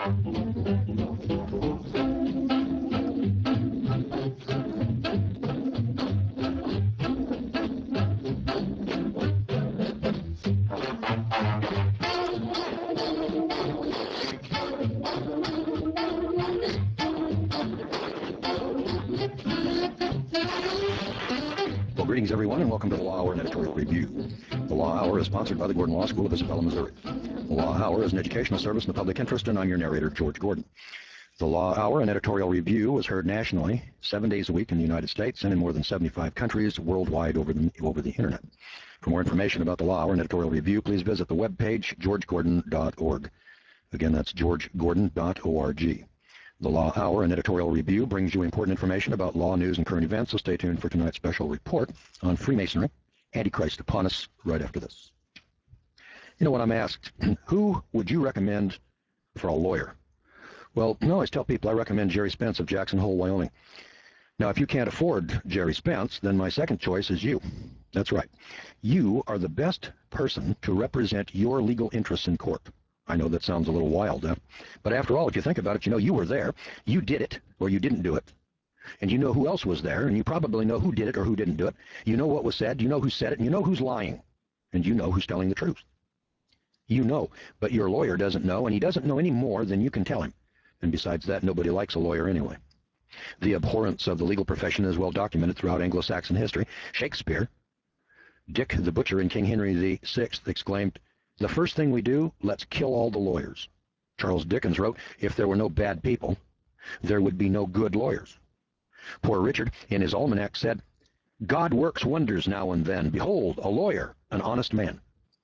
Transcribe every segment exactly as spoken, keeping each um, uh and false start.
Well, greetings, everyone, and welcome to the Law Hour and Editorial Review. The Law Hour is sponsored by the Gordon Law School of Isabella, Missouri. The Law Hour is an educational service in the public interest, and I'm your narrator, George Gordon. The Law Hour and Editorial Review is heard nationally, seven days a week in the United States and in more than seventy-five countries worldwide over the, over the Internet. For more information about the Law Hour and Editorial Review, please visit the webpage, george gordon dot org. Again, that's george gordon dot org. The Law Hour and Editorial Review brings you important information about law, news, and current events, so stay tuned for tonight's special report on Freemasonry, Antichrist upon us, right after this. You know, when I'm asked, who would you recommend for a lawyer? Well, I always tell people I recommend Jerry Spence of Jackson Hole, Wyoming. Now, if you can't afford Jerry Spence, then my second choice is you. That's right. You are the best person to represent your legal interests in court. I know that sounds a little wild, huh? But after all, if you think about it, you know you were there, you did it, or you didn't do it. And you know who else was there, and you probably know who did it or who didn't do it. You know what was said, you know who said it, and you know who's lying. And you know who's telling the truth. You know, but your lawyer doesn't know, and he doesn't know any more than you can tell him. And besides that, nobody likes a lawyer anyway. The abhorrence of the legal profession is well documented throughout Anglo-Saxon history. Shakespeare, Dick the Butcher in King Henry the Sixth, exclaimed, "The first thing we do, let's kill all the lawyers." Charles Dickens wrote, "If there were no bad people, there would be no good lawyers." Poor Richard, in his almanac, said, "God works wonders now and then. Behold, a lawyer, an honest man."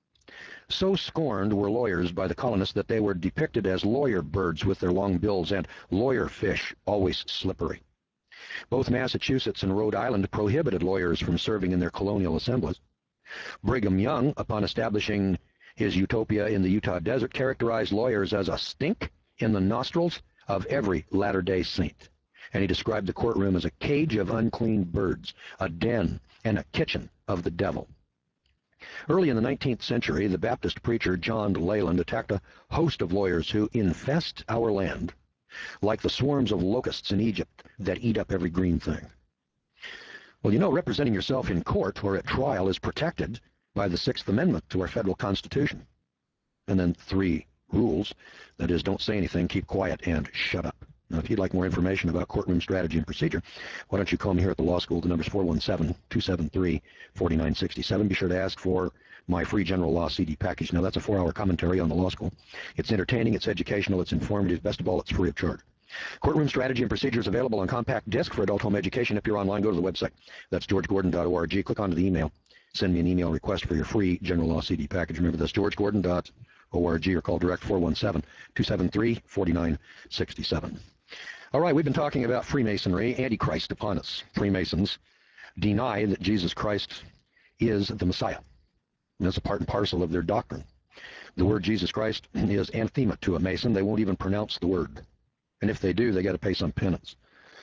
So scorned were lawyers by the colonists that they were depicted as lawyer birds with their long bills and lawyer fish, always slippery. Both Massachusetts and Rhode Island prohibited lawyers from serving in their colonial assemblies. Brigham Young, upon establishing his utopia in the Utah desert, characterized lawyers as a stink in the nostrils of every Latter-day Saint. And he described the courtroom as a cage of unclean birds, a den and a kitchen of the devil. Early in the nineteenth century, the Baptist preacher John Leland attacked a host of lawyers who infest our land like the swarms of locusts in Egypt that eat up every green thing. Well, you know, representing yourself in court or at trial is protected by the Sixth Amendment to our federal Constitution. And then three rules, that is, don't say anything, keep quiet, and shut up. Now, if you'd like more information about courtroom strategy and procedure, why don't you call me here at the law school. The number's four one seven, two seven three, four nine six seven. Be sure to ask for my free general law C D package. Now, that's a four-hour commentary on the law school. It's entertaining, it's educational, it's informative. Best of all, it's free of charge. Courtroom strategy and procedure is available on compact disc for adult home education. If you're online, go to the website. That's george gordon dot org. Click onto the email. Send me an email request for your free general law C D package. Remember, that's george gordon dot org, or call direct four one seven, two seven three, four nine six seven. All right, we've been talking about Freemasonry, Antichrist upon us. Freemasons deny that Jesus Christ is the Messiah. And that's a part and parcel of their doctrine. The word Jesus Christ is anathema to a Mason. They won't even pronounce the word. And if they do, they got to pay some penance.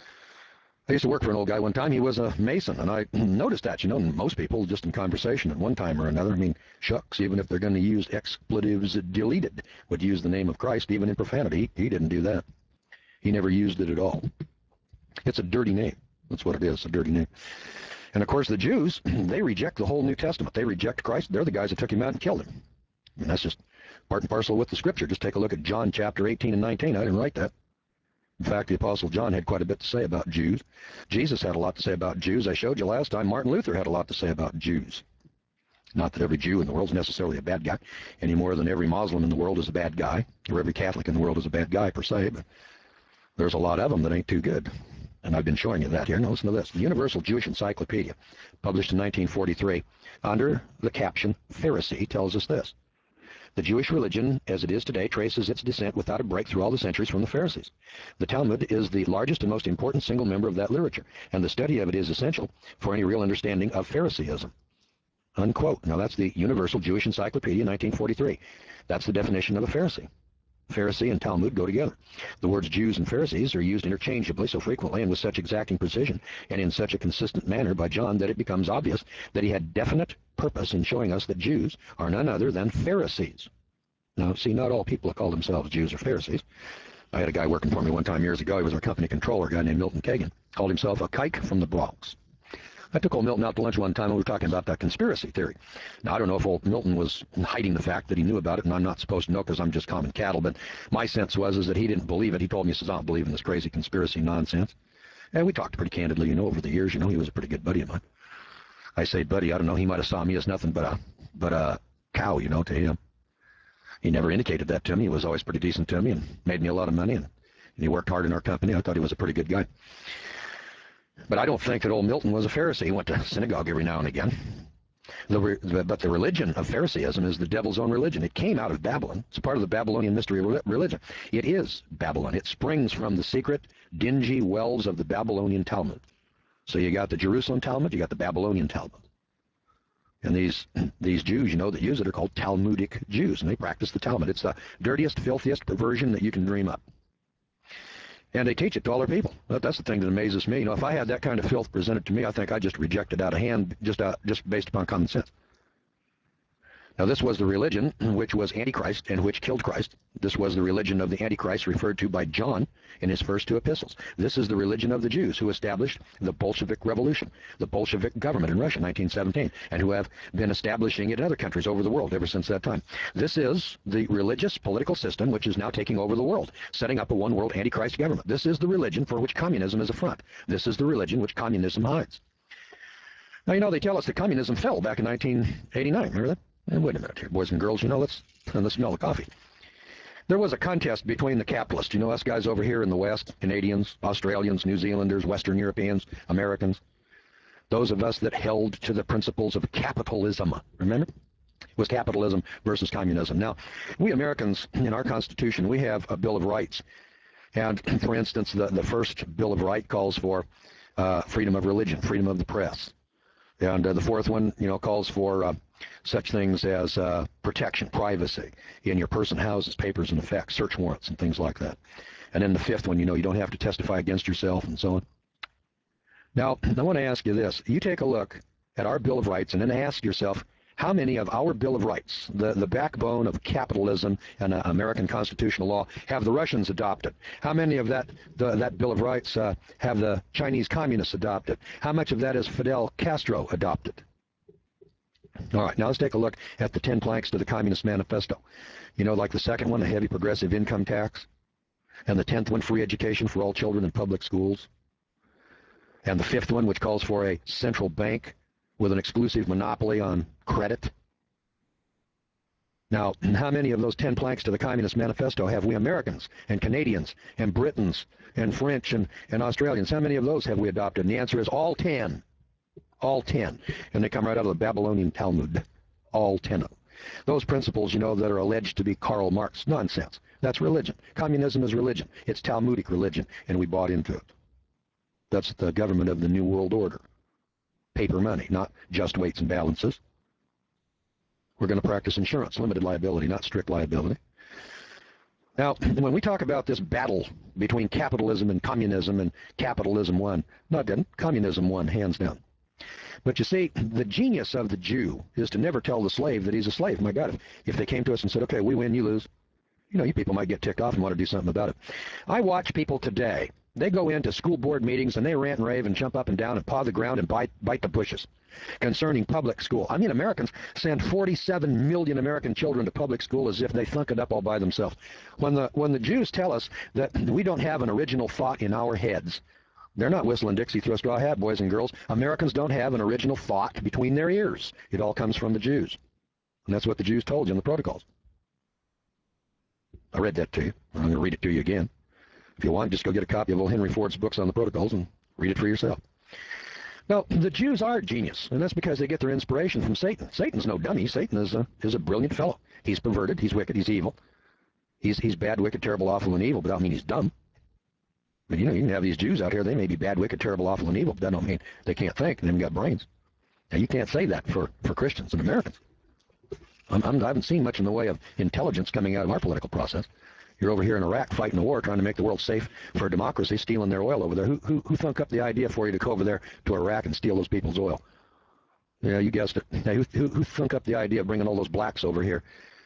I used to work for an old guy one time. He was a Mason, and I noticed that, you know, most people just in conversation at one time or another, I mean, shucks, even if they're going to use expletives deleted, would use the name of Christ, even in profanity. He didn't do that. He never used it at all. It's a dirty name. That's what it is, a dirty name. And, of course, the Jews, they reject the whole New Testament. They reject Christ. They're the guys that took him out and killed him. And that's just part and parcel with the Scripture. Just take a look at John chapter eighteen and nineteen. I didn't write that. In fact, the Apostle John had quite a bit to say about Jews. Jesus had a lot to say about Jews. I showed you last time Martin Luther had a lot to say about Jews. Not that every Jew in the world is necessarily a bad guy, any more than every Muslim in the world is a bad guy, or every Catholic in the world is a bad guy per se, but there's a lot of them that ain't too good. And I've been showing you that here. Now listen to this. The Universal Jewish Encyclopedia, published in nineteen forty-three, under the caption Pharisee, tells us this. The Jewish religion, as it is today, traces its descent without a break through all the centuries from the Pharisees. The Talmud is the largest and most important single member of that literature, and the study of it is essential for any real understanding of Phariseeism. Unquote. Now that's the Universal Jewish Encyclopedia, nineteen forty-three. That's the definition of a Pharisee. Pharisee and Talmud go together. The words Jews and Pharisees are used interchangeably so frequently and with such exacting precision and in such a consistent manner by John that it becomes obvious that he had definite purpose in showing us that Jews are none other than Pharisees. Now, see, not all people call themselves Jews or Pharisees. I had a guy working for me one time years ago. He was our company controller, a guy named Milton Kagan. Called himself a kike from the Bronx. I took old Milton out to lunch one time and we were talking about that conspiracy theory. Now, I don't know if old Milton was hiding the fact that he knew about it, and I'm not supposed to know because I'm just common cattle, but my sense was is that he didn't believe it. He told me, he says, I don't believe in this crazy conspiracy nonsense. And we talked pretty candidly, you know, over the years. You know, he was a pretty good buddy of mine. I say buddy, I don't know, he might have saw me as nothing but a, but a cow, you know, to him. He never indicated that to me. He was always pretty decent to me and made me a lot of money, and, and he worked hard in our company. I thought he was a pretty good guy. But I don't think that old Milton was a Pharisee. He went to synagogue every now and again. The, but the religion of Pharisaism is the devil's own religion. It came out of Babylon. It's part of the Babylonian mystery religion. It is Babylon. It springs from the secret, dingy wells of the Babylonian Talmud. So you got the Jerusalem Talmud, you got the Babylonian Talmud. And these these Jews, you know, that use it are called Talmudic Jews, and they practice the Talmud. It's the dirtiest, filthiest perversion that you can dream up. And they teach it to all their people. That's the thing that amazes me. You know, if I had that kind of filth presented to me, I think I'd just reject it out of hand, just out, just based upon common sense. Now, this was the religion which was Antichrist and which killed Christ. This was the religion of the Antichrist referred to by John in his first two epistles. This is the religion of the Jews who established the Bolshevik Revolution, the Bolshevik government in Russia in nineteen seventeen, and who have been establishing it in other countries over the world ever since that time. This is the religious political system which is now taking over the world, setting up a one-world Antichrist government. This is the religion for which communism is a front. This is the religion which communism hides. Now, you know, they tell us that communism fell back in nineteen eighty-nine. Remember that? And wait a minute here, boys and girls, you know, let's, let's smell the coffee. There was a contest between the capitalists, you know, us guys over here in the West, Canadians, Australians, New Zealanders, Western Europeans, Americans, those of us that held to the principles of capitalism, remember? It was capitalism versus communism. Now, we Americans, in our Constitution, we have a Bill of Rights. And, for instance, the, the first Bill of Rights calls for uh, freedom of religion, freedom of the press. And uh, the fourth one, you know, calls for uh, such things as uh, protection, privacy in your person, houses, papers, and effects, search warrants, and things like that. And then the fifth one, you know, you don't have to testify against yourself, and so on. Now, I want to ask you this. You take a look at our Bill of Rights and then ask yourself, how many of our Bill of Rights, the, the backbone of capitalism and uh, American constitutional law, have the Russians adopted? How many of that the, that Bill of Rights uh, have the Chinese communists adopted? How much of that is Fidel Castro adopted? All right, now let's take a look at the ten planks to the Communist Manifesto. You know, like the second one, a heavy progressive income tax, and the tenth one, free education for all children in public schools, and the fifth one, which calls for a central bank with an exclusive monopoly on credit. Now, how many of those ten planks to the Communist Manifesto have we Americans and Canadians and Britons and French and, and Australians? How many of those have we adopted? And the answer is all ten. All ten. And they come right out of the Babylonian Talmud. All ten of them. Those principles, you know, that are alleged to be Karl Marx. Nonsense. That's religion. Communism is religion. It's Talmudic religion, and we bought into it. That's the government of the New World Order. Paper money, not just weights and balances. We're going to practice insurance, limited liability, not strict liability. Now, when we talk about this battle between capitalism and communism, and capitalism won, no, it didn't. Communism won, hands down. But you see, the genius of the Jew is to never tell the slave that he's a slave. My God, if, if they came to us and said, okay, we win, you lose, you know, you people might get ticked off and want to do something about it. I watch people today. They go into school board meetings and they rant and rave and jump up and down and paw the ground and bite, bite the bushes concerning public school. I mean, Americans send forty-seven million American children to public school as if they thunk it up all by themselves. When the, when the Jews tell us that we don't have an original thought in our heads, they're not whistling Dixie through a straw hat, boys and girls. Americans don't have an original thought between their ears. It all comes from the Jews. And that's what the Jews told you in the protocols. I read that to you. I'm going to read it to you again. If you want, just go get a copy of old Henry Ford's books on the protocols and read it for yourself. Now, the Jews are genius, and that's because they get their inspiration from Satan. Satan's no dummy. Satan is a, is a brilliant fellow. He's perverted. He's wicked. He's evil. He's, he's bad, wicked, terrible, awful, and evil, but that don't mean he's dumb. But, you know, you can have these Jews out here. They may be bad, wicked, terrible, awful, and evil, but that don't mean they can't think and they haven't got brains. Now, you can't say that for, for Christians and Americans. I'm, I'm, I haven't seen much in the way of intelligence coming out of our political process. You're over here in Iraq fighting a war, trying to make the world safe for democracy, stealing their oil over there. Who, who, who thunk up the idea for you to go over there to Iraq and steal those people's oil? Yeah, you guessed it. Hey, who, who, who thunk up the idea of bringing all those blacks over here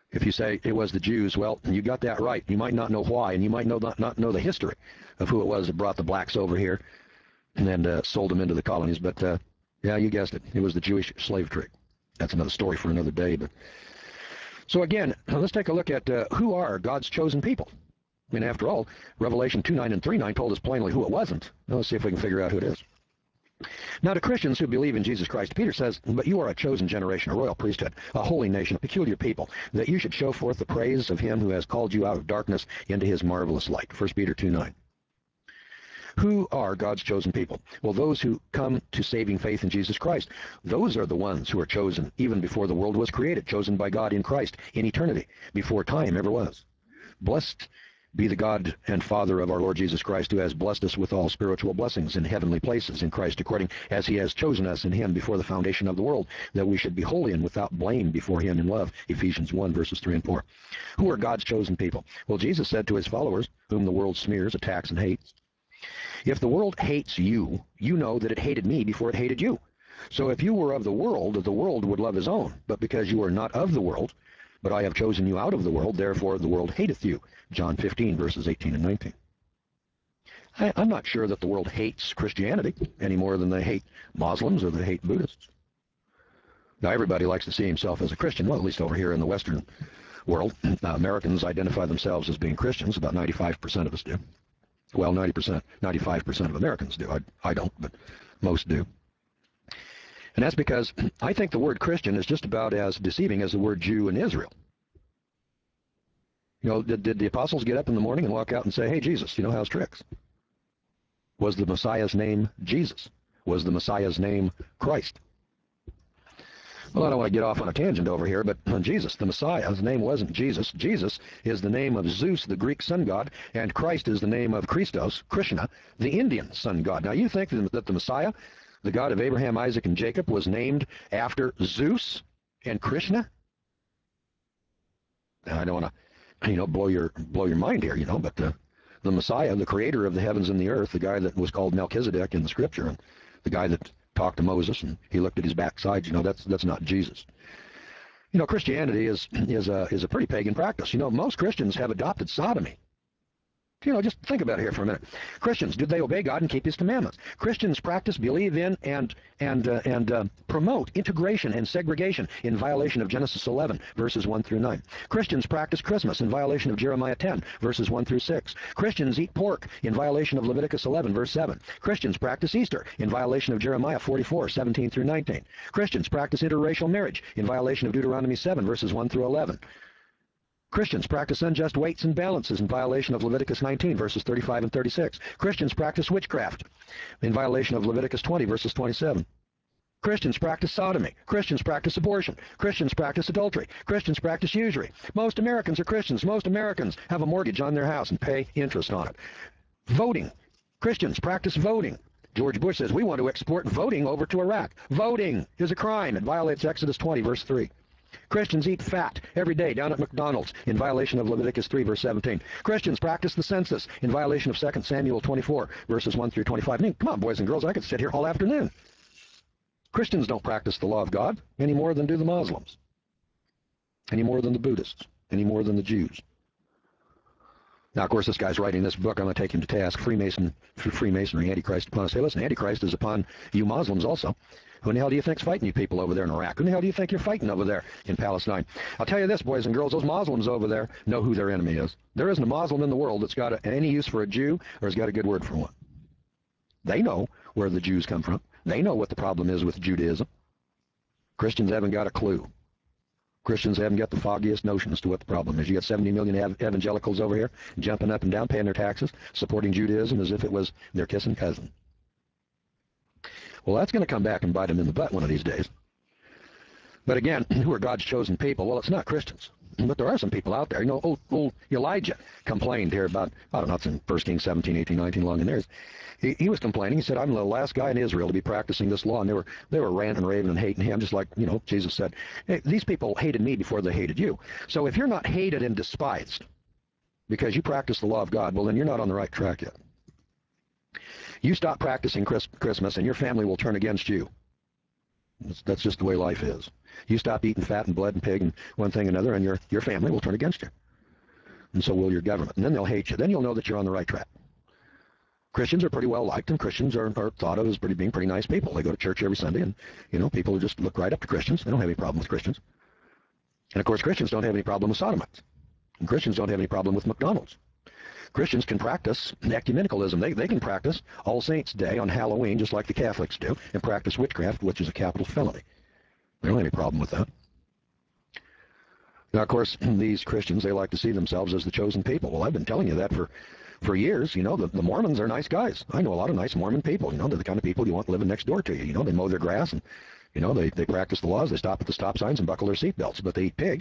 If you say it was the Jews, well, you got that right. You might not know why, and you might know not, not know the history of who it was that brought the blacks over here and then uh, sold them into the colonies. But, uh, yeah, you guessed it. It was the Jewish slave trade. That's another story for another day. But so, again, let's take a look at uh, who are God's chosen people. I mean, after all, Revelation two nine and three nine told us plainly who it wasn't. Now, let's see if we can figure out who it is. Now, to Christians who believe in Jesus Christ, Peter says, but you are a chosen generation, a royal priesthood, a holy nation, a peculiar people, that you should show forth the praise of him who has called you out of darkness into his marvelous light. First Peter two nine. Who are God's chosen people? Well, those who come to saving faith in Jesus Christ. Those are the ones who are chosen even before the world was created, chosen by God in Christ in eternity, before time ever was. Blessed be the God and Father of our Lord Jesus Christ, who has blessed us with all spiritual blessings in heavenly places in Christ, according as he has chosen us in him before the foundation of the world, that we should be holy and without blame before him in love. Ephesians one, verses three and four. Who are God's chosen people? Well, Jesus said to his followers, whom the world smears, attacks, and hates, if the world hates you, you know that it hated me before it hated you. So if you were of the world, the world would love his own. But because you are not of the world, but I have chosen you out of the world, therefore the world hateth you. John fifteen, verses eighteen and nineteen. I, I'm not sure that the world hates Christianity any more than they hate Muslims or they hate Buddhists. Now, everybody likes to see himself as a Christian, well, at least over here in the Western world. Uh, Americans identify themselves as being Christians. About ninety-five percent of us do. Well, ninety percent, ninety-five percent of Americans do. I, I don't, but most do. And that's because I think the word Christian is just about as deceiving as the word Jew in Israel. You know, did, did the apostles get up in the morning and walk out and say, hey, Jesus, you know, how's tricks? Was the Messiah's name Jesus? Was the Messiah's name Christ? Well, I don't want to get off on a tangent over here, but Jesus, the Messiah, his name wasn't Jesus. Jesus is the name of Zeus, the Greek sun god, and Christ is the name of Christos, Krishna, the Indian sun god. Now, you think that the Messiah, the God of Abraham, Isaac, and Jacob, was named after Zeus and Krishna? I don't want to, you know, blow your blow your mind here, you know, but uh, the Messiah, the creator of the heavens and the earth, the guy that was called Melchizedek in the Scripture, and the guy that talked to Moses and he looked at his backside, you know, that's that's not Jesus. You know, Christianity is is a is a pretty pagan practice. You know, most Christians have adopted sodomy. You know, just think about it here for a minute. Christians, do they obey God and keep his commandments? Christians practice, believe in, and and uh, and uh, promote integration and segregation in violation of Genesis eleven, verses one through nine. Christians practice Christmas in violation of Jeremiah ten, verses one through six. Christians eat pork in violation of Leviticus eleven, verse seven. Christians practice Easter in violation of Jeremiah forty-four, seventeen through nineteen. Christians practice interracial marriage in violation of Deuteronomy seven, verses one through eleven. Christians practice unjust weights and balances in violation of Leviticus nineteen, verses thirty-five and thirty-six. Christians practice witchcraft in violation of Leviticus twenty, verses twenty-seven. Christians practice sodomy. Christians practice abortion. Christians practice adultery. Christians practice usury. Most Americans are Christians. Most Americans have a mortgage on their house and pay interest on it. Voting. Christians practice voting. George Bush says we want to export voting over to Iraq. Voting is a crime. It violates Exodus twenty, verse three. Christians eat fat every day down at McDonald's in violation of Leviticus three, verse seventeen. Christians practice the census in violation of Second Samuel twenty-four, verses one through twenty-five. I mean, come on, boys and girls, I could sit here all afternoon. Christians don't practice the law of God any more than do the Muslims, any more than the Buddhists, any more than the Jews. Now, of course, this guy's writing this book. I'm going to take him to task. Freemason, Freemasonry, Antichrist upon us. Hey, listen, Antichrist is upon you Muslims also. Who in the hell do you think's fighting you people over there in Iraq? Who in the hell do you think you're fighting over there in Palestine? I'll tell you this, boys and girls, those Muslims over there know who their enemy is. There isn't a Muslim in the world that's got a, any use for a Jew or has got a good word for one. They know where the Jews come from. They know what the problem is with Judaism. Christians haven't got a clue. Christians haven't got the foggiest notion as to what the problem is. You got seventy million ev evangelicals over here jumping up and down, paying their taxes, supporting Judaism as if it was their kissing cousin. Well, that's going to come back and bite them in the butt one of these days. But again, who are God's chosen people? Well, it's not Christians. But there are some people out there. You know, old, old Elijah complained here about, I don't know, it's in First Kings seventeen, eighteen, nineteen, long in there. He, he was complaining. He said, I'm the last guy in Israel to be practicing this law. And they were, they were ranting and raving and hating him, just like, you know, Jesus said, hey, these people hated me before they hated you. So if you're not hated and despised because you practice the law of God, well, then you're not on the right track yet. You stop practicing Chris, Christmas and your family will turn against you. That's, that's just the way life is. You stop eating fat and blood and pig and one thing and another, and your, your family will turn against you. And so will your government. And then they'll hate you. Then you'll know that you're on the right track. Christians are pretty well liked, and Christians are, are thought of as pretty, being pretty nice people. They go to church every Sunday, and, you know, people just look right up to Christians. They don't have any problem with Christians. And, of course, Christians don't have any problem with sodomites. And Christians don't have any problem with McDonald's. Christians can practice ecumenicalism. They, they can practice All Saints' Day on Halloween just like the Catholics do, and practice witchcraft, which is a capital felony. They don't have any problem with that. Now, of course, these Christians, they like to see themselves as the chosen people. Well, I've been telling you that for, for years. You know, the, the Mormons are nice guys. I know a lot of nice Mormon people. You know, they're the kind of people you want living next door to you. You know, they mow their grass, and, you know, they, they practice the laws. They stop at the stop signs and buckle their seatbelts, but they eat pig.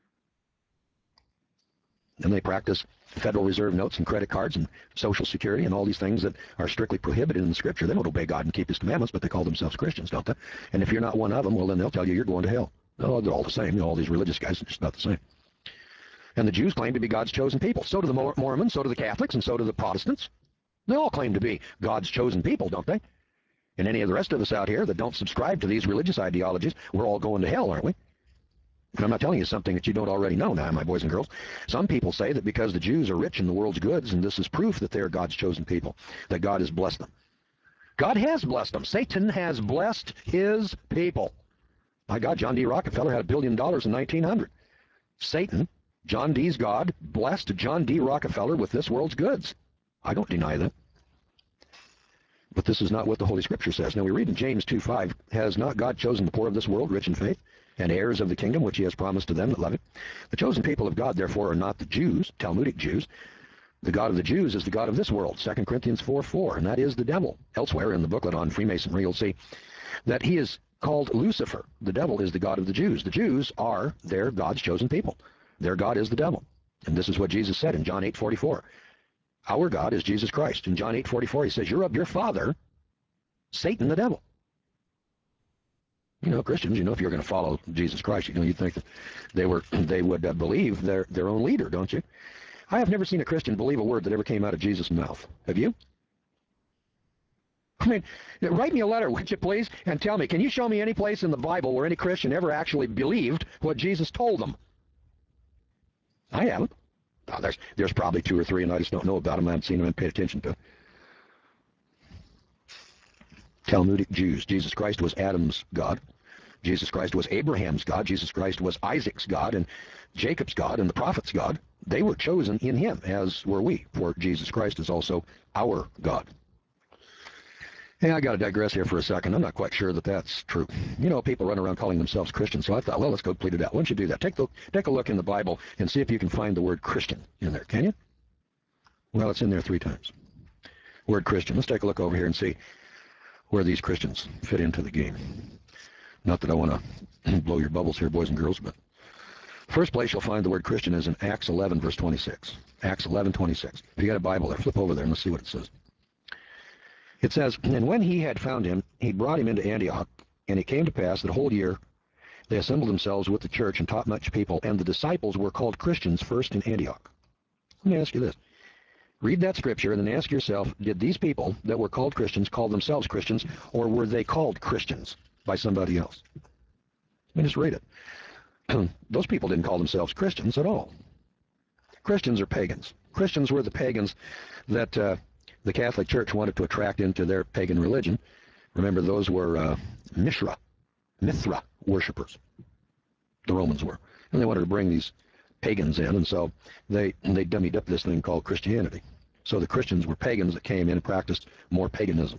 And they practice Federal Reserve notes and credit cards and Social Security and all these things that are strictly prohibited in the Scripture. They don't obey God and keep His commandments, but they call themselves Christians, don't they? And if you're not one of them, well, then they'll tell you you're going to hell. Oh, they're all the same. You know, all these religious guys are just about the same. And the Jews claim to be God's chosen people. So do the Mormons, so do the Catholics, and so do the Protestants. They all claim to be God's chosen people, don't they? And any of the rest of us out here that don't subscribe to these religious ideologies, we're all going to hell, aren't we? And I'm not telling you something that you don't already know now, my boys and girls. Some people say that because the Jews are rich in the world's goods, and this is proof that they're God's chosen people, that God has blessed them. God has blessed them. Satan has blessed his people. My God, John D. Rockefeller had a billion dollars in nineteen hundred. Satan, John D's God, blessed John D. Rockefeller with this world's goods. I don't deny that. But this is not what the Holy Scripture says. Now we read in James two five, has not God chosen the poor of this world, rich in faith, and heirs of the kingdom which He has promised to them that love Him? The chosen people of God, therefore, are not the Jews, Talmudic Jews. The God of the Jews is the God of this world, Second Corinthians four four, and that is the devil. Elsewhere in the booklet on Freemasonry, you'll see that he is called Lucifer. The devil is the God of the Jews. The Jews are their God's chosen people. Their God is the devil. And this is what Jesus said in John eight forty-four. Our God is Jesus Christ. In John eight forty-four, He says, you're of your father, Satan the devil. You know, Christians, you know, if you're going to follow Jesus Christ, you know, you'd think that they were, they would uh, believe their, their own leader, don't you? I have never seen a Christian believe a word that ever came out of Jesus' mouth. Have you? I mean, write me a letter, would you please, and tell me, can you show me any place in the Bible where any Christian ever actually believed what Jesus told them? I haven't. Oh, there's, there's probably two or three, and I just don't know about them. I haven't seen them and paid attention to them. Talmudic Jews. Jesus Christ was Adam's God. Jesus Christ was Abraham's God. Jesus Christ was Isaac's God and Jacob's God and the prophet's God. They were chosen in Him, as were we, for Jesus Christ is also our God. Hey, I got to digress here for a second. I'm not quite sure that that's true. You know, people run around calling themselves Christians, so I thought, well, let's go plead it out. Why don't you do that? Take, the, take a look in the Bible and see if you can find the word Christian in there, can you? Well, it's in there three times. Word Christian. Let's take a look over here and see where these Christians fit into the game. Not that I want to blow your bubbles here, boys and girls, but first place you'll find the word Christian is in Acts eleven, verse twenty-six. Acts eleven, twenty-six. If you got a Bible there, flip over there and let's see what it says. It says, and when he had found him, he brought him into Antioch, and it came to pass that a whole year they assembled themselves with the church and taught much people, and the disciples were called Christians first in Antioch. Let me ask you this. Read that scripture and then ask yourself, did these people that were called Christians call themselves Christians, or were they called Christians by somebody else? Let me just read it. Those people didn't call themselves Christians at all. Christians are pagans. Christians were the pagans that uh, the Catholic Church wanted to attract into their pagan religion. Remember, those were uh, Mithra, Mithra worshippers. The Romans were. And they wanted to bring these pagans in, and so they, they dummied up this thing called Christianity. So the Christians were pagans that came in and practiced more paganism.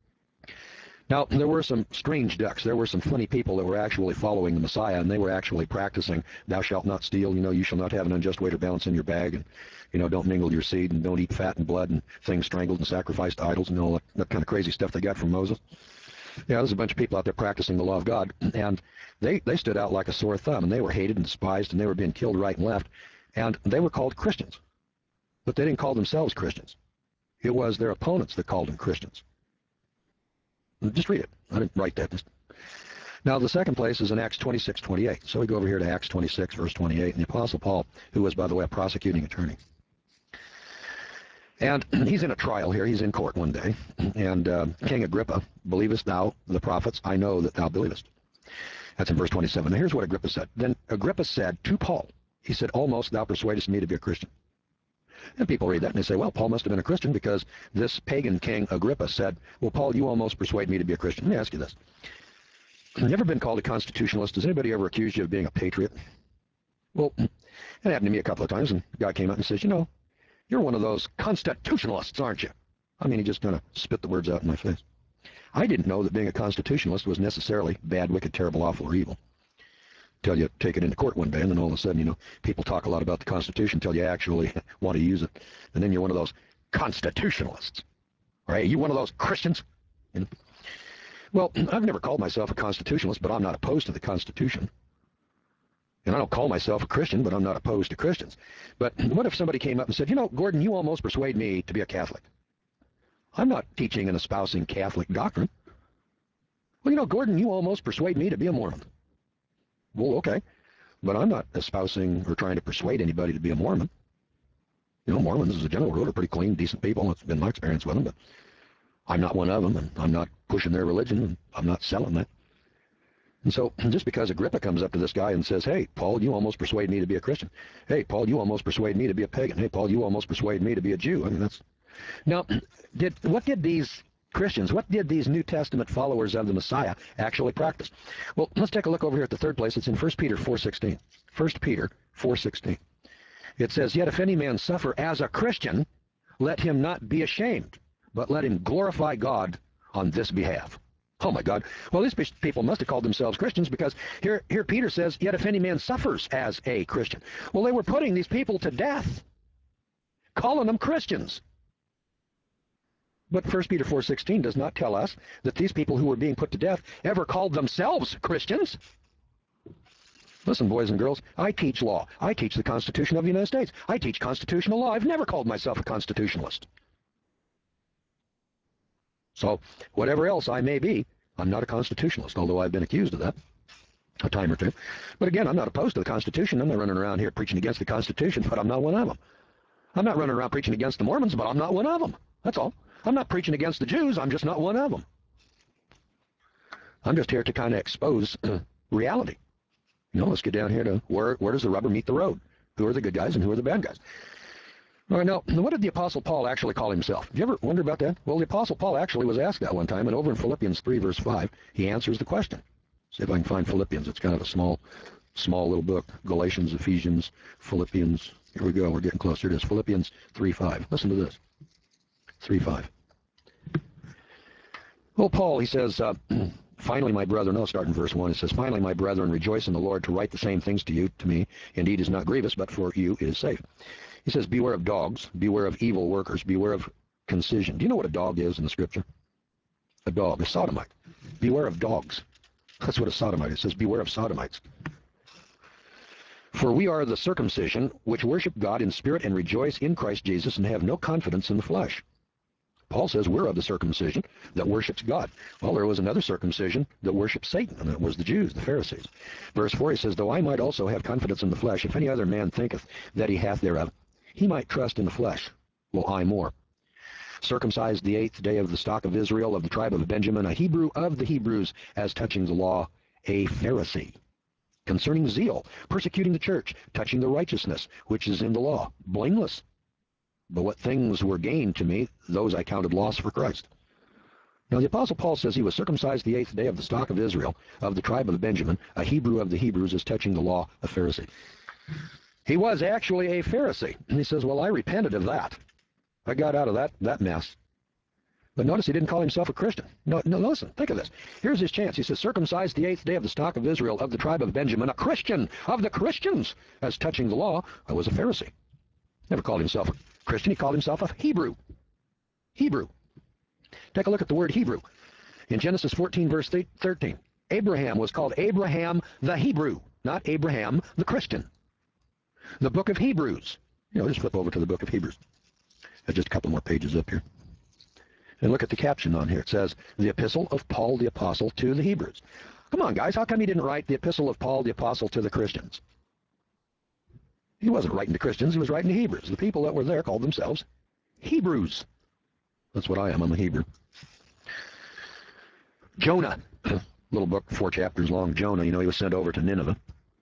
Now, there were some strange ducks. There were some funny people that were actually following the Messiah, and they were actually practicing, thou shalt not steal, you know, you shall not have an unjust weight or balance in your bag, and, you know, don't mingle your seed, and don't eat fat and blood, and things strangled and sacrificed to idols, and all that, that kind of crazy stuff they got from Moses. Yeah, there's a bunch of people out there practicing the law of God, and they, they stood out like a sore thumb, and they were hated and despised, and they were being killed right and left, and they were called Christians. But they didn't call themselves Christians. It was their opponents that called them Christians. Just read it. I didn't write that. Just... Now, the second place is in Acts twenty-six, twenty-eight. So we go over here to Acts twenty-six, verse twenty-eight, and the Apostle Paul, who was, by the way, a prosecuting attorney. And he's in a trial here. He's in court one day. And uh, King Agrippa, believest thou the prophets? I know that thou believest. That's in verse twenty-seven. Now here's what Agrippa said. Then Agrippa said to Paul, he said, almost thou persuadest me to be a Christian. And people read that and they say, well, Paul must have been a Christian because this pagan king Agrippa said, well, Paul, you almost persuade me to be a Christian. Let me ask you this. Have you ever been called a constitutionalist? Has anybody ever accused you of being a patriot? Well, it happened to me a couple of times, and the guy came out and says, you know, you're one of those constitutionalists, aren't you? I mean, he just kind of spit the words out in my face. I didn't know that being a constitutionalist was necessarily bad, wicked, terrible, awful, or evil. Till you take it into court one day, and then all of a sudden, you know, people talk a lot about the Constitution until you actually want to use it. And then you're one of those constitutionalists. Right? Are you one of those Christians? You know? Well, I've never called myself a constitutionalist, but I'm not opposed to the Constitution. And I don't call myself a Christian, but I'm not opposed to Christians. But what if somebody came up and said, you know, Gordon, you almost persuade me to be a Catholic. I'm not teaching and espousing Catholic doctrine. Well, you know, Gordon, you almost persuade me to be a Mormon. Well, okay, but I'm not espousing or trying to persuade anybody to be a Mormon. You know, Mormons, as a general rule, are pretty clean, decent people. That's been my experience with them, but I'm not one of them, and I'm not pushing their religion, and I'm not selling that. And so just because Agrippa comes up to this guy and says, hey, Paul, you almost persuade me to be a Christian. Hey, Paul, you almost persuade me to be a pagan. Hey, Paul, you almost persuade me to be a Jew. I mean, that's... Now, did what did these Christians, what did these New Testament followers of the Messiah actually practice? Well, let's take a look over here at the third place. It's in First Peter four sixteen. First Peter four sixteen. It says, yet if any man suffer as a Christian, let him not be ashamed, but let him glorify God on this behalf. Oh, my God. Well, these people must have called themselves Christians because here, here Peter says, yet if any man suffers as a Christian. Well, they were putting these people to death, calling them Christians. But First Peter four sixteen does not tell us that these people who were being put to death ever called themselves Christians. Listen, boys and girls, I teach law. I teach the Constitution of the United States. I teach constitutional law. I've never called myself a constitutionalist. So whatever else I may be, I'm not a constitutionalist, although I've been accused of that a time or two. But again, I'm not opposed to the Constitution. I'm not running around here preaching against the Constitution, but I'm not one of them. I'm not running around preaching against the Mormons, but I'm not one of them. That's all. I'm not preaching against the Jews. I'm just not one of them. I'm just here to kind of expose uh, reality. You know, let's get down here to where, where does the rubber meet the road? Who are the good guys and who are the bad guys? All right, now, what did the Apostle Paul actually call himself? Have you ever wondered about that? Well, the Apostle Paul actually was asked that one time, and over in Philippians three, verse five, he answers the question. See if I can find Philippians. It's kind of a small, small little book. Galatians, Ephesians, Philippians. Here we go. We're getting closer. It is Philippians three five. Listen to this. three five. Well, Paul, he says, uh, finally, my brethren, I'll start in verse one. It says, finally, my brethren, rejoice in the Lord. To write the same things to you, to me, indeed is not grievous, but for you it is safe. He says, beware of dogs, beware of evil workers, beware of concision. Do you know what a dog is in the Scripture? A dog, a sodomite. Beware of dogs. That's what a sodomite is. It says, beware of sodomites. For we are the circumcision, which worship God in spirit and rejoice in Christ Jesus and have no confidence in the flesh. Paul says we're of the circumcision that worships God. Well, there was another circumcision that worshipped Satan, and that was the Jews, the Pharisees. Verse four, he says, though I might also have confidence in the flesh, if any other man thinketh that he hath thereof, he might trust in the flesh. Well, I more. Circumcised the eighth day of the stock of Israel, of the tribe of Benjamin, a Hebrew of the Hebrews, as touching the law, a Pharisee. Concerning zeal, persecuting the church, touching the righteousness, which is in the law, blameless. But what things were gained to me, those I counted loss for Christ. Now the Apostle Paul says he was circumcised the eighth day of the stock of Israel, of the tribe of Benjamin, a Hebrew of the Hebrews, as touching the law, a Pharisee. He was actually a Pharisee. And he says, well, I repented of that. I got out of that, that mess. But notice he didn't call himself a Christian. No, no, listen, think of this. Here's his chance. He says, circumcised the eighth day of the stock of Israel, of the tribe of Benjamin, a Christian of the Christians, as touching the law, I was a Pharisee. Never called himself a Christian. He called himself a Hebrew. Hebrew. Take a look at the word Hebrew. In Genesis fourteen, verse thirteen, Abraham was called Abraham the Hebrew, not Abraham the Christian. The book of Hebrews. You know, just flip over to the book of Hebrews. There's just a couple more pages up here. And look at the caption on here. It says, the epistle of Paul the Apostle to the Hebrews. Come on, guys. How come he didn't write the epistle of Paul the Apostle to the Christians? He wasn't writing to Christians. He was writing to Hebrews. The people that were there called themselves Hebrews. That's what I am. I'm a Hebrew. Jonah. little book, four chapters long, Jonah. You know, he was sent over to Nineveh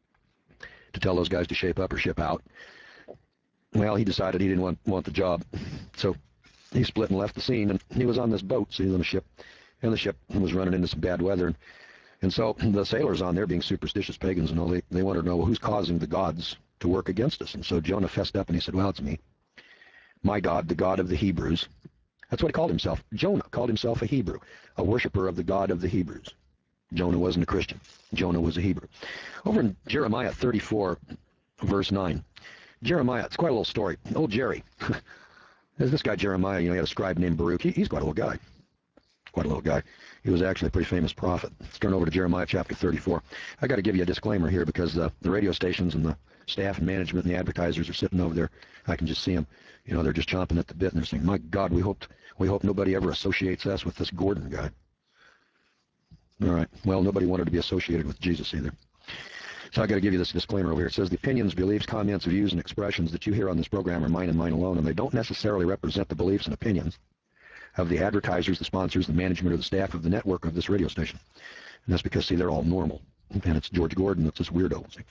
to tell those guys to shape up or ship out. Well, he decided he didn't want, want the job, so he split and left the scene, and he was on this boat, so he was on a ship, and the ship was running into some bad weather, and, and so the sailors on there, being superstitious pagans and all, they, they wanted to know, well, who's causing the gods to work against us? And so Jonah fessed up and he said, well, it's me, my God, the God of the Hebrews. That's what he called himself. Jonah called himself a Hebrew, a worshiper of the God of the Hebrews. Jonah wasn't a Christian. Jonah was a Hebrew. Over in Jeremiah thirty-four, verse nine, Jeremiah, it's quite a little story. Old Jerry, there's this guy Jeremiah, you know, he had a scribe named Baruch. He, he's quite a little guy. Quite a little guy. He was actually a pretty famous prophet. Let's turn over to Jeremiah chapter thirty-four. I got to give you a disclaimer here because uh, the radio stations and the staff and management and the advertisers are sitting over there. I can just see them. You know, they're just chomping at the bit and they're saying, my God, we hoped, we hope nobody ever associates us with this Gordon guy. All right. Well, nobody wanted to be associated with Jesus either. So I got to give you this disclaimer over here. It says the opinions, beliefs, comments, views, and expressions that you hear on this program are mine and mine alone, and they don't necessarily represent the beliefs and opinions of the advertisers, the sponsors, the management, or the staff of the network of this radio station. And that's because, see, they're all normal. And it's George Gordon that's this weirdo. See?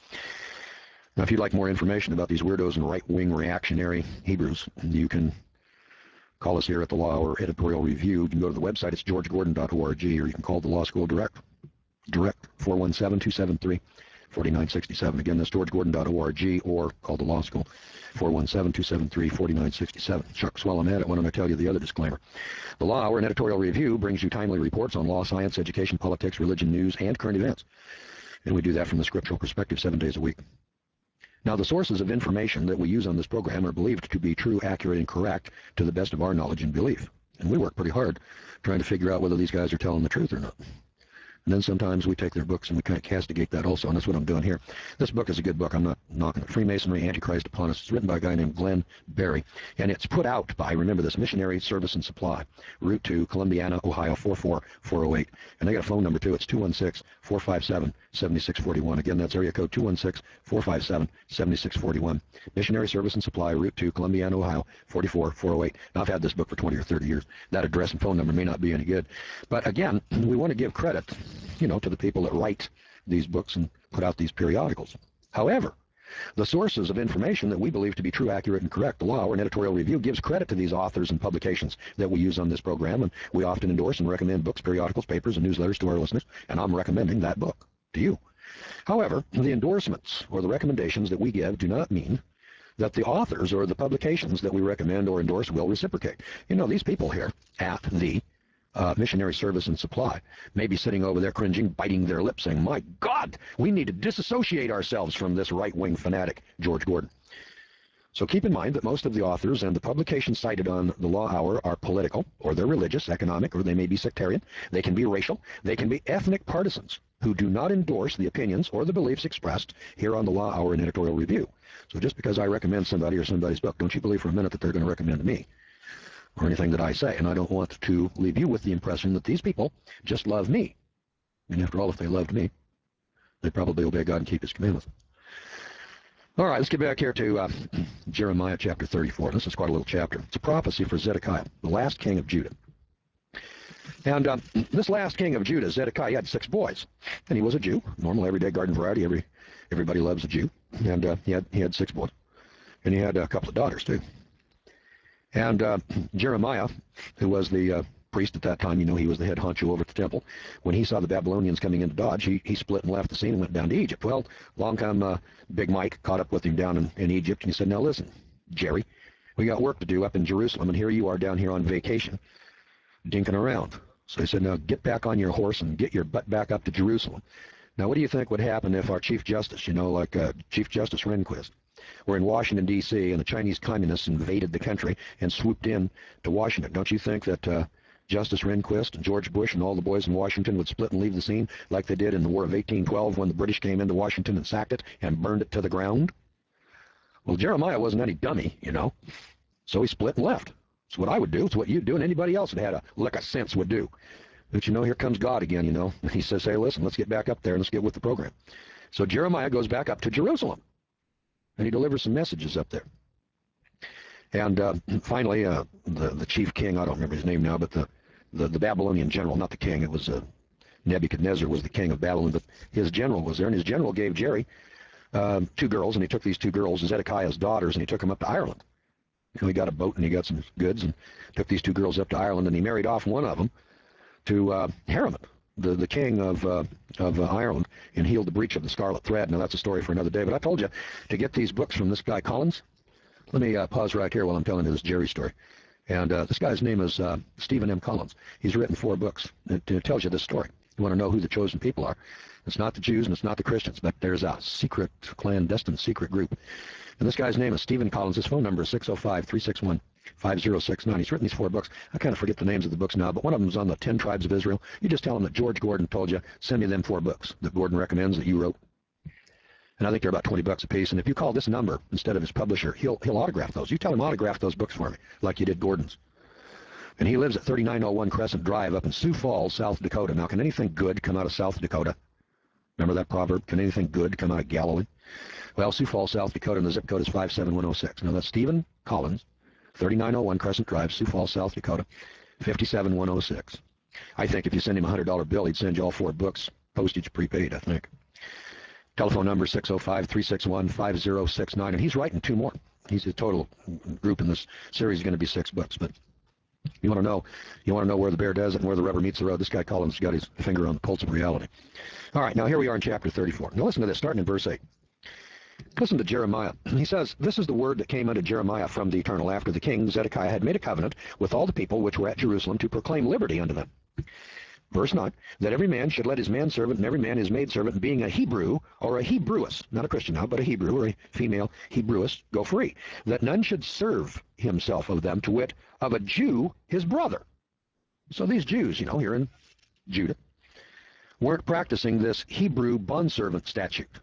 Now, if you'd like more information about these weirdos and right-wing reactionary Hebrews, you can call us here at the Law Hour Editorial Review. You can go to the website. It's george gordon dot org, or you can call the law school direct. Direct, four one seven, two seven three, four nine six seven. Again, that's george gordon dot org, or call the law school, four one seven, two seven three, four nine six seven. Chuck, while I'm at it, why don't I tell you the other disclaimer? The Law Hour and Editorial Review brings you timely reports on law, science, education, politics, religion, news, and current events. And we do that from the scriptural perspective seven days a week. Now, the sources of information that we use on this program are believed to be true, accurate, and correct to the best of our knowledge and belief. And we work pretty hard trying to figure out whether these guys are telling the truth or not. And then sometimes we take their books and we kind of castigate that also, and that's what I'm doing here. This book is a good book. I'm not knocking it. Freemasonry, Antichrist upon us. It's written by a guy named Glenn Berry, and it's put out by, remember this, Missionary Service and Supply, Route two, Columbiana, Ohio, four four four oh eight. And they got a phone number, too. It's two one six, four five seven, seven six four one. Again, that's area code two one six, four five seven, seven six four one. Missionary Service and Supply, Route two, Columbiana, Ohio, four four four oh eight. Now, I've had this book for twenty or thirty years. That address and phone number may not be any good. But, again, we want to give credit, you know, to the people that write these books and put out these periodicals. However, the sources of information that we believe to be true, accurate, and correct, the Law Hour and Editorial Review gives credit to these authors and publications that we use on this program, and we often endorse and recommend books, periodicals, papers, and newsletters to our listeners, and I'm recommending that book to you. However, the endorsements or the recommendations that we give do not mean that the authors or the publications that we recommend or endorse will reciprocate. You know, these people here at the Uh, Missionary Service and Supply may be sitting over there cringing, biting their lips, saying, my God, we need to disassociate ourselves from this right-wing fanatic, George Gordon. So keep in mind that most of the authors and the publications cited on the Law Hour are political, or they're religious, economic, or they may be sectarian. They can be racial. They can be ethnic partisans who do not endorse the opinions or the beliefs expressed here on the Law Hour and Editorial Review. So just because I recommend somebody or somebody's book, don't you believe for a minute that they're going to recommend me or anything that I say. And I don't want to leave you with the impression that these people just love me. And after all, if they loved me, they'd probably obey God and keep his commandments. All right, let's get back here to uh, Jeremiah chapter thirty-four. This is quite a little chapter. It's a prophecy for Zedekiah, the last king of Judah. And uh, this last king of Judah, Zedekiah, he had six boys. And he was a Jew, normal, everyday garden variety. Every, everybody loves a Jew. And uh, he, had, he had six boys. And he had a couple of daughters, too. And uh, Jeremiah, who was the uh, priest at that time, you know, he was the head honcho over at the temple. When he saw the Babylonians coming into Dodge, he, he split and left the scene and went down to Egypt. Well, long time uh, Big Mike caught up with him down in, in Egypt, and he said, now listen, Jerry, we got work to do up in Jerusalem, and here you are down here on vacation, dinking around. So he said, now get back on your horse and get your butt back up to Jerusalem. Now, what do you think would happen if our Chief Justice, you know, like uh, Chief Justice Rehnquist, were in Washington, D C, and the Chinese communists invaded the country and swooped in to Washington? Don't you think that uh, Justice Rehnquist and George Bush and all the boys in Washington would split and leave the scene like they did in the War of eighteen twelve when the British came into Washington and sacked it and burned it to the ground? Well, Jeremiah wasn't any dummy, you know, so he split and left. It's what I would do. It's what you'd do, and anybody else that had a lick of sense would do. But, you know, here comes God again, you know. He says, hey, listen, let's get back up there and let's get with the program. So Jeremiah goes back up to Jerusalem. And he delivers some messages up there. And uh, finally, uh, the, the chief king, I don't remember his name now, but the, the, the Babylonian general, not the king, it was uh, Nebuchadnezzar was the king of Babylon, but his general was there, and his general gave Jerry um, two girls, and he took these two girls, Zedekiah's daughters, and he took them up to Ireland. You know, he got a boat and he got some goods and took these two girls up to Ireland, and he married off one of them to uh, Harriman, the, the king of, uh, of uh, Ireland, and healed the breach of the Scarlet Thread. Now, that's a story for another day, but I told you to get these books from this guy Collins. Let me uh, pause right here while I'm telling you this Jerry story. And uh, this guy's name is uh, Stephen M. Collins. He's written four books. It, it tells you this story. You want to know who the chosen people are. It's not the Jews and it's not the Christians, but there's a secret, clandestine, secret group. And this guy's name is Stephen Collins. His phone number is six oh five, three six one, five oh six nine. He's written these four books. I kind of forget the names of the books now, but one of them is on the ten tribes of Israel. You just tell him that George Gordon told you, send me them four books that Gordon recommends that you wrote. And I think they're about twenty bucks a piece. And if you call this number instead of his publisher, he'll, he'll autograph those. You tell him autograph those books for me, like you did Gordon's. And he lives at thirty-nine oh one Crescent Drive up in Sioux Falls, South Dakota. Now, can anything good come out of South Dakota? Remember that proverb? Can anything good come out of Galilee? Well, Sioux Falls, South Dakota, and the zip code is five seven one oh six. Now, that's Stephen Collins, thirty-nine oh one Crescent Drive, Sioux Falls, South Dakota, five seven one oh six. I think if you send him a one hundred dollar bill, he'd send you all four books, postage prepaid, I think. Telephone number six oh five, three six one, five oh six nine, and he's writing two more. He's a total group in this series is going to be six books, but you want to know, you want to know where the bear does it and where the rubber meets the road. This guy Collins has got his finger on the pulse of reality. All right, now here we are in chapter thirty-four. Now listen to this, starting in verse eight. Listen to Jeremiah. He says, "This is the word that came unto Jeremiah from the Eternal after the king Zedekiah had made a covenant with all the people which were at Jerusalem to proclaim liberty unto them." Verse nine, "That every man should let his manservant and every man his maidservant, being a Hebrew or a Hebrewess," not a Christian now, but a Hebrew or a female Hebrewess, "go free. That none should serve himself of them, to wit, of a Jew his brother." So these Jews, you know, here in Judah, weren't practicing this Hebrew bondservant statute.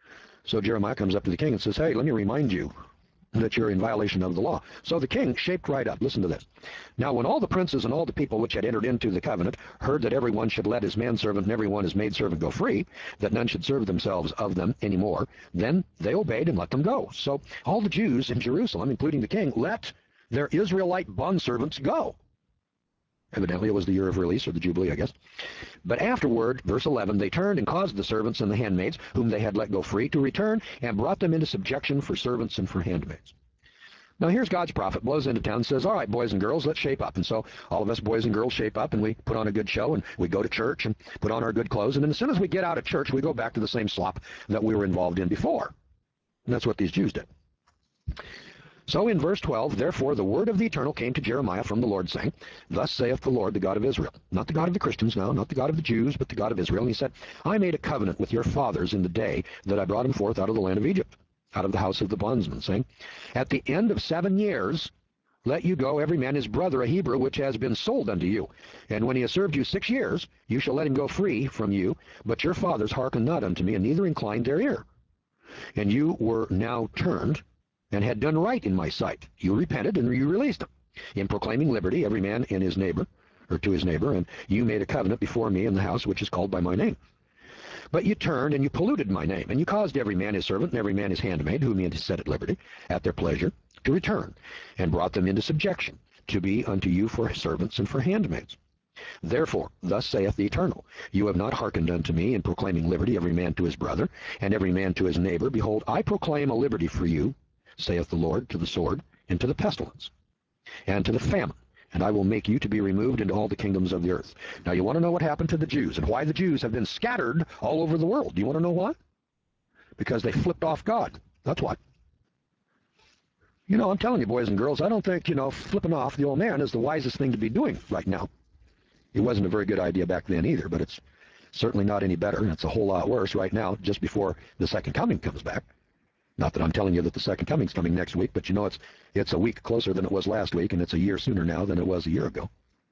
So Jeremiah comes up to the king and says, "Hey, let me remind you that you're in violation of the law." So the king shaped right up. Listen to this. "Now when all the princes and all the people which had entered into the covenant heard that everyone should let his manservant and everyone his maidservant go free, that none should serve themselves of them any more, then they obeyed and let them go." So all the Jews in Jerusalem, including the king, let their Israelite bondservants go. Evidently it was the year of release, or the Jubilee, I guess. "But afterward," verse eleven, "they turned and caused the servants and the handmaids, whom they had let go free, to return, and brought them into subjection for servants and for handmaids." Now here's God's prophet, blows into town and says, "All right, boys and girls, let's shape up." And so all of us boys and girls shape up, and we put on a good show, and we go to church and put on our good clothes. And then as soon as we get out of church, we go back to the same slop that we were involved in before. And that's what these Jews did. So in verse twelve, "Therefore the word of the Eternal came to Jeremiah from the Lord, saying, Thus saith the Lord, the God of Israel," not the God of the Christians now, not the God of the Jews, but the God of Israel. And he said, "I made a covenant with your fathers in the day that I brought them forth out of the land of Egypt, out of the house of the bondsman, saying, At the end of seven years let you go every man his brother a Hebrew, which has been sold unto you. And when he has served you six years, you shall let him go free from you. But your fathers hearkened not unto me, and neither inclined their ear. And you were now turned, and had done right in my sight. You repented, and you released them, in proclaiming liberty, every man in his neighbor, or to his neighbor, and you made a covenant before me in the house which is called by my name. But you turned, and you polluted my name, and you caused every man his servant, and every man his handmaid, whom he had set at liberty, at their pleasure, to return, and brought them into subjection, to be unto you for servants and for handmaids. Therefore, thus saith the Eternal, you have not hearkened unto me in proclaiming liberty, every man to his brother, and every man to his neighbor. Behold, I proclaim a liberty for you, saith the Lord, to the sword, and to the pestilence, and to the famine, and I will make you to be removed into all the kingdoms of the earth. Now you want to know what happened to the Jews, and why the Jews have been scattered all over the world. Do you want to know why? Because they flipped off God. That's why. You know, I'm telling you, boys and girls, I don't think, you know, flipping off the old man is the wisest thing to be doing right now. It wasn't a very good idea back then either, but it's certainly not any better, and it's a whole lot worse right now, just before the second coming comes back. Not that I'm telling you that the second coming's coming next week, but you know it's it's a week closer than it was last week, and it's a year sooner now than it was a year ago.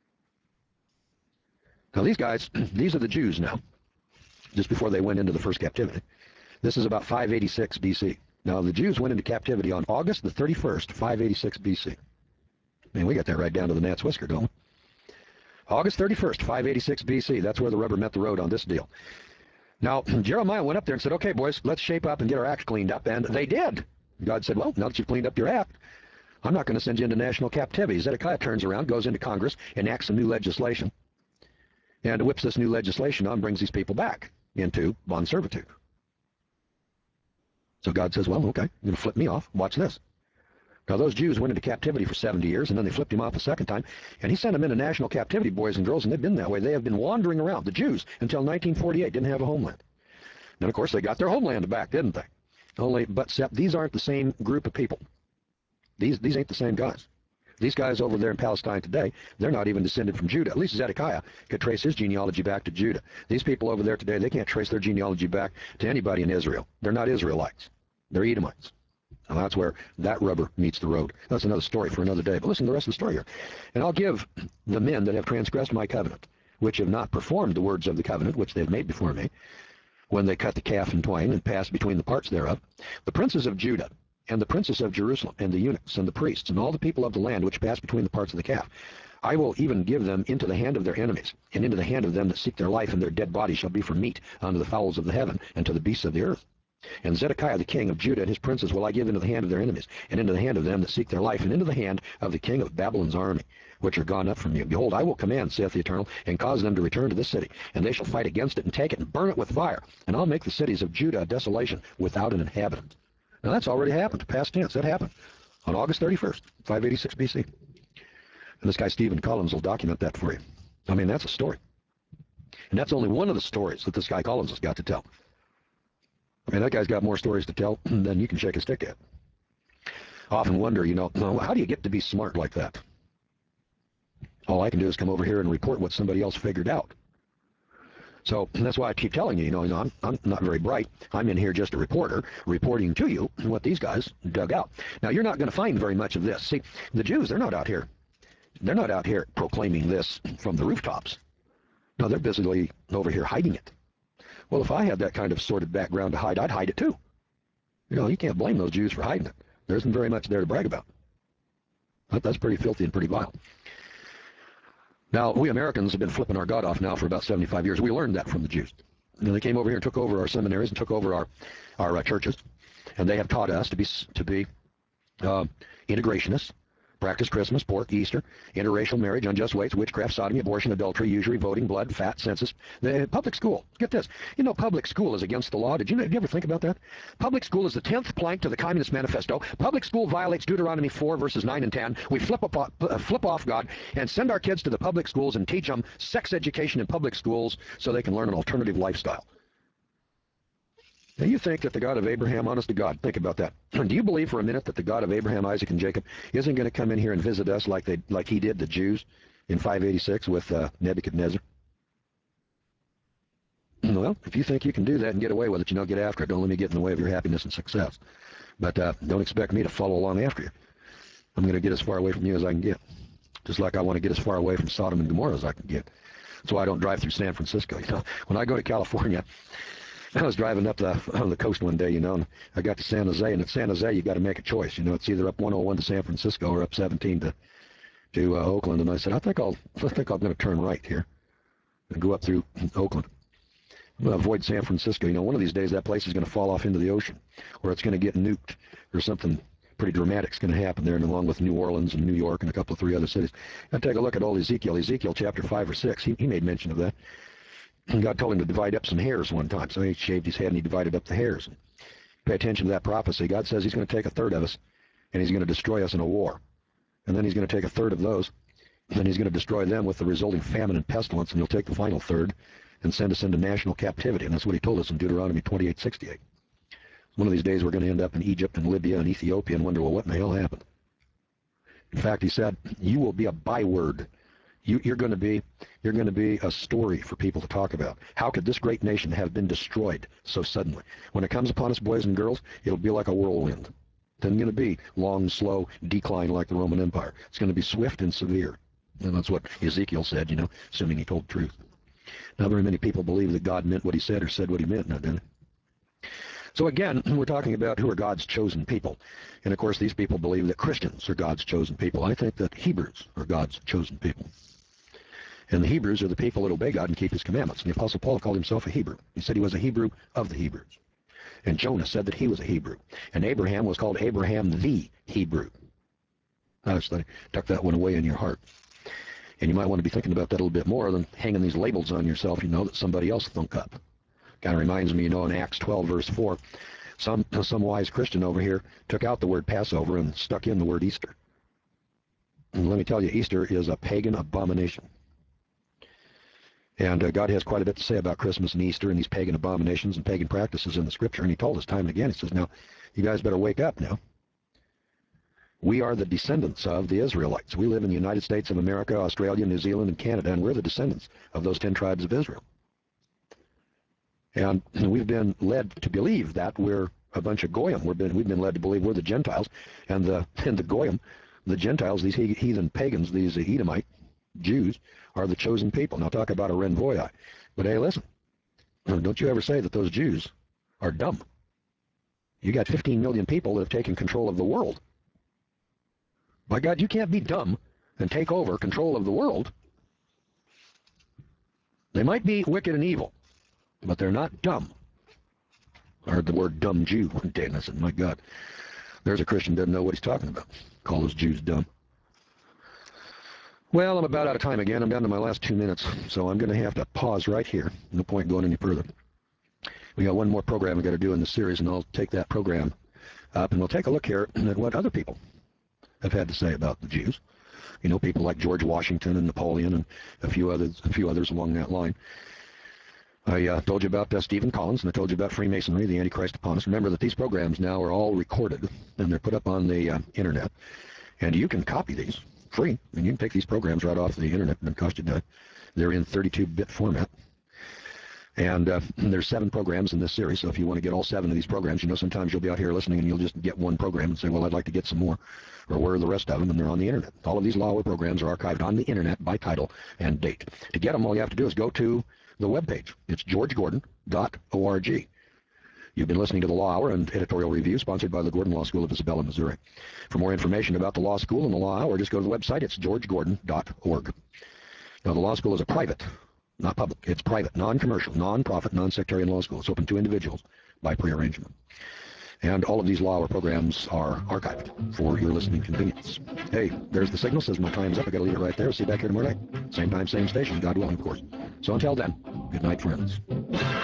Now these guys, these are the Jews now, just before they went into the first captivity. This is about five eighty-six B C. Now the Jews went into captivity on August the thirty-first, five eighty-six B C. Man, we got that right down to the gnat's whisker, don't we? August thirty-first, five eighty-six B C. That's where the rubber met the road on this deal. Now, Jeremiah went up there and said, okay, boys, let's shape up and get our act cleaned up. And they did. God said, well, now that you've cleaned up your act, I'm not going to send you into national captivity. Zedekiah turns around, goes into Congress, enacts some new legislation. and whips this new legislation on, brings these people back into bond servitude. So God says, well, okay, you're going to flip me off. Watch this. Now, those Jews went into captivity for seventy years, and then they flipped him off a second time, and he sent them into national captivity, boys and girls, and they've been that way. They have been wandering around. The Jews, until nineteen forty-eight, didn't have a homeland. And, of course, they got their homeland back, didn't they? Only, but except these aren't the same group of people. These, these ain't the same guys. These guys over there in Palestine today, they're not even descended from Judah. At least Zedekiah could trace his genealogy back to Judah. These people over there today, they can't trace their genealogy back to anybody in Israel. They're not Israelites. They're Edomites. And that's where that rubber meets the road. That's another story for another day. But listen to the rest of the story here. And I'll give the men that have transgressed my covenant, which have not performed the words of the covenant which they have made before me, when they cut the calf in twain and passed between the parts thereof, the princes of Judah, and the princes of Jerusalem, and the eunuchs, and the priests, and all the people of the land which pass between the parts of the calf, I will even give them into the hand of their enemies, and into the hand of them that seek their life, and their dead bodies shall be for meat unto the fowls of the heaven, and to the beasts of the earth. And Zedekiah the king of Judah and his princes will I give into the hand of their enemies, and into the hand of them that seek their life, and into the hand of the king of Babylon's army, which are gone up from you. Behold, I will command, saith the Eternal, and cause them to return to this city, and they shall fight against it, and take it, and burn it with fire. And I'll make the cities of Judah a desolation, without an inhabitant. Now that's already happened, past tense. That happened on August thirty-first, five eighty-six B C. And this guy Stephen Collins will document that for you. I mean, that's a story. And that's only one of the stories that this guy Collins has got to tell. I mean, that guy's got more stories to tell than you can shake a stick at. I often wonder, you know, how do you get to be smart like that? All I can do is come over here and report what somebody else figured out. So that's why I keep telling you, you know, you know I'm, I'm not very bright. I'm in here just a reporter, reporting to you what these guys dug out. Now, you're not going to find very much of this. See, the Jews, they're not out here. They're not out here proclaiming this from the rooftops. No, they're busily over here hiding it. Well, if I had that kind of sordid background to hide, I'd hide it too. You know, you can't blame those Jews for hiding it. There isn't very much there to brag about. That, that's pretty filthy and pretty vile. Now, we Americans have been flipping our God off now for about seventy-five years. We learned that from the Jews. You know, they came over here and took over our seminaries and took over our, our uh, churches, and they have taught us to be, to be uh, integrationists, practice Christmas, pork, Easter, interracial marriage, unjust weights, witchcraft, sodomy, abortion, adultery, usury, voting, blood, fat, census. The public school. Get this. You know, public school is against the law. Did you, did you ever think about that? Public school is the tenth plank to the Communist Manifesto. Public school violates Deuteronomy four, verses nine and ten. We flip, up, uh, flip off God and send our kids to the public schools and teach them sex education in public schools so they can learn an alternative lifestyle. Now, you think that the God of Abraham, honest to God, think about that. Do you believe for a minute that the God of Abraham, Isaac, and Jacob isn't going to come in here and visit us like they, like he did the Jews in five eighty-six with uh, Nebuchadnezzar? Well, if you think you can do that and get away with it, you know, get after it. Don't let me get in the way of your happiness and success. But uh, don't expect me to follow along after you. I'm going to get as far away from you as I can get, just like I want to get as far away from Sodom and Gomorrah as I can get. That's why I don't drive through San Francisco. You know, when I go to California, I was driving up the, on the coast one day, you know, and I got to San Jose, and at San Jose, you got to make a choice. You know, it's either up one oh one to San Francisco or up seventeen to to uh, Oakland. And I said, I think I'll, I think I'm going to turn right here and go up through Oakland. I'm going to avoid San Francisco. You know, one of these days that place is going to fall off into the ocean, or it's going to get nuked, or something pretty dramatic is going to happen there, and along with New Orleans and New York and a couple of three other cities. And take a look at old Ezekiel. Ezekiel chapter five or six. He, he made mention of that. And God told him to divide up some hairs one time. So he shaved his head and he divided up the hairs. Pay attention to that prophecy. God says he's going to take a third of us and he's going to destroy us in a war. And then he's going to take a third of those and then he's going to destroy them with the resulting famine and pestilence, and he'll take the final third and send us into national captivity. And that's what he told us in Deuteronomy twenty-eight sixty-eight. One of these days we're going to end up in Egypt and Libya and Ethiopia and wonder, well, what in the hell happened? In fact, he said, you will be a byword. You, you're going to be, you're going to be a story for people to talk about. How could this great nation have been destroyed so suddenly? When it comes upon us, boys and girls, it'll be like a whirlwind. It isn't going to be long, slow decline like the Roman Empire. It's going to be swift and severe. And that's what Ezekiel said, you know, assuming he told the truth. Not very many people believe that God meant what he said or said what he meant, now, do they? So again, we're talking about who are God's chosen people. And of course, these people believe that Christians are God's chosen people. I think that Hebrews are God's chosen people. And the Hebrews are the people that obey God and keep his commandments. And the Apostle Paul called himself a Hebrew. He said he was a Hebrew of the Hebrews. And Jonah said that he was a Hebrew. And Abraham was called Abraham the Hebrew. I just tuck that one away in your heart. And you might want to be thinking about that a little bit more than hanging these labels on yourself, you know, that somebody else thunk up. Kind of reminds me, you know, in Acts twelve, verse four, some, some wise Christian over here took out the word Passover and stuck in the word Easter. And let me tell you, Easter is a pagan abomination. And uh, God has quite a bit to say about Christmas and Easter and these pagan abominations and pagan practices in the Scripture. And he told us time and again, he says, now, you guys better wake up now. We are the descendants of the Israelites. We live in the United States of America, Australia, New Zealand, and Canada, and we're the descendants of those ten tribes of Israel. And we've been led to believe that we're a bunch of Goyim. We've been, we've been led to believe we're the Gentiles, and the, and the Goyim, the Gentiles, these heathen pagans, these Edomite Jews, are the chosen people. Now talk about a renvoyai. But hey, listen, don't you ever say that those Jews are dumb. You got fifteen million people that have taken control of the world. My God, you can't be dumb and take over control of the world. They might be wicked and evil, but they're not dumb. I heard the word dumb Jew one day, and I said, my God, there's a Christian who doesn't know what he's talking about. Call those Jews dumb. Well, I'm about out of time again. I'm down to my last two minutes, so I'm going to have to pause right here. No point going any further. We got one more program we got to do in the series, and I'll take that program up, and we'll take a look here at what other people have had to say about the Jews. You know, people like George Washington and Napoleon and a few others, a few others along that line. I uh, told you about uh, Stephen Collins, and I told you about Freemasonry, the Antichrist upon us. Remember that these programs now are all recorded, and they're put up on the uh, internet, and you can copy these free, and you can take these programs right off the internet, and it cost you none. They're in thirty-two bit format. And uh, there's seven programs in this series, so if you want to get all seven of these programs, you know, sometimes you'll be out here listening and you'll just get one program and say, well, I'd like to get some more. Or where are the rest of them? And they're on the internet. All of these Law Hour programs are archived on the internet by title and date. To get them, all you have to do is go to the webpage. It's george gordon dot org. You've been listening to the Law Hour and editorial review sponsored by the Gordon Law School of Isabella, Missouri. For more information about the Law School and the Law Hour, just go to the website. It's george gordon dot org. Now, the Law School is a private, not public. It's private, non-commercial, non-profit, non-sectarian law school. It's open to individuals by prearrangement. And all of these Law Hour programs are archived for your listening convenience. Hey, there's the signal. Says my time's up. I got to leave it right there. See you back here tomorrow night. Same time, same station. God willing, of course. So until then, good night, friends.